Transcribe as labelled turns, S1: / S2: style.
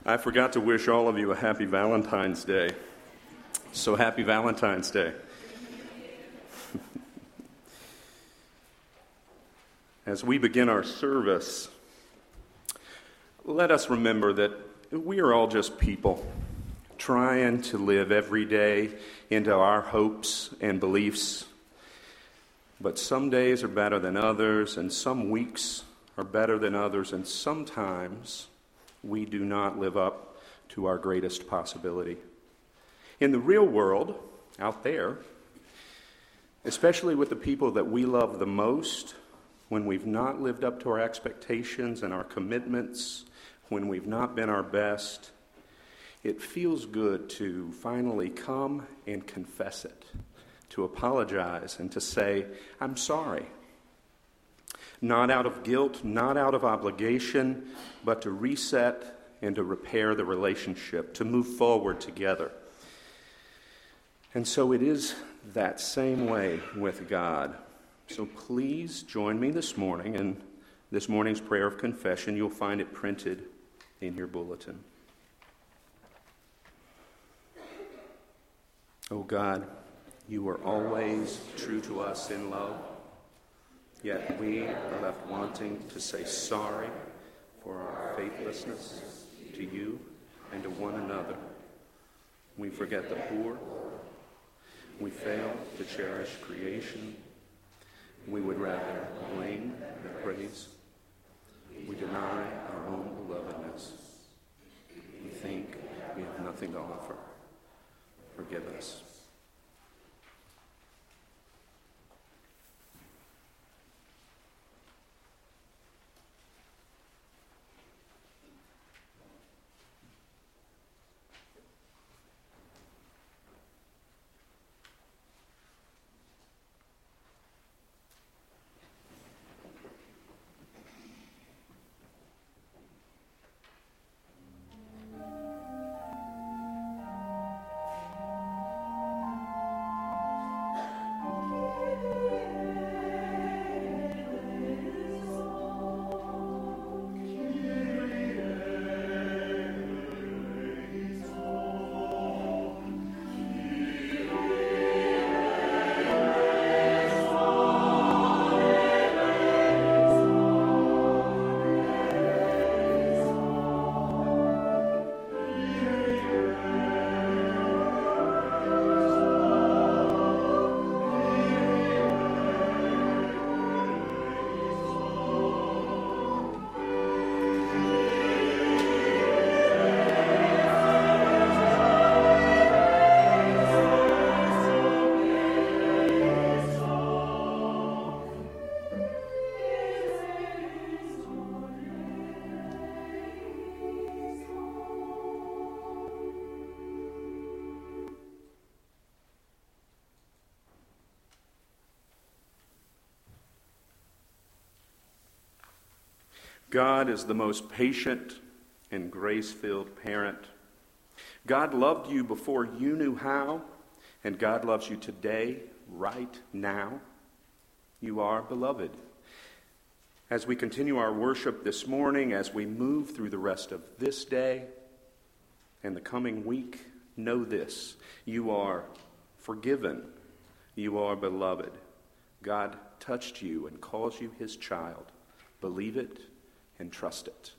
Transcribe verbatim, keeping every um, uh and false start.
S1: I forgot to wish all of you a happy Valentine's Day. So happy Valentine's Day. As we begin our service, let us remember that we are all just people trying to live every day into our hopes and beliefs. But some days are better than others, and some weeks are better than others, and sometimes we do not live up to our greatest possibility. In the real world, out there, especially with the people that we love the most, when we've not lived up to our expectations and our commitments, when we've not been our best, it feels good to finally come and confess it, to apologize and to say, I'm sorry. Not out of guilt, not out of obligation, but to reset and to repair the relationship, to move forward together. And so it is that same way with God. So please join me this morning in this morning's prayer of confession. You'll find it printed in your bulletin. Oh God, you are always true to us in love. Yet we are left wanting to say sorry for our faithlessness to you and to one another. We forget the poor. We fail to cherish creation. We would rather blame than praise. We deny our own belovedness. We think we have nothing to offer. Forgive us. God is the most patient and grace-filled parent. God loved you before you knew how, and God loves you today, right now. You are beloved. As we continue our worship this morning, as we move through the rest of this day and the coming week, know this: you are forgiven. You are beloved. God touched you and calls you his child. Believe it and trust it.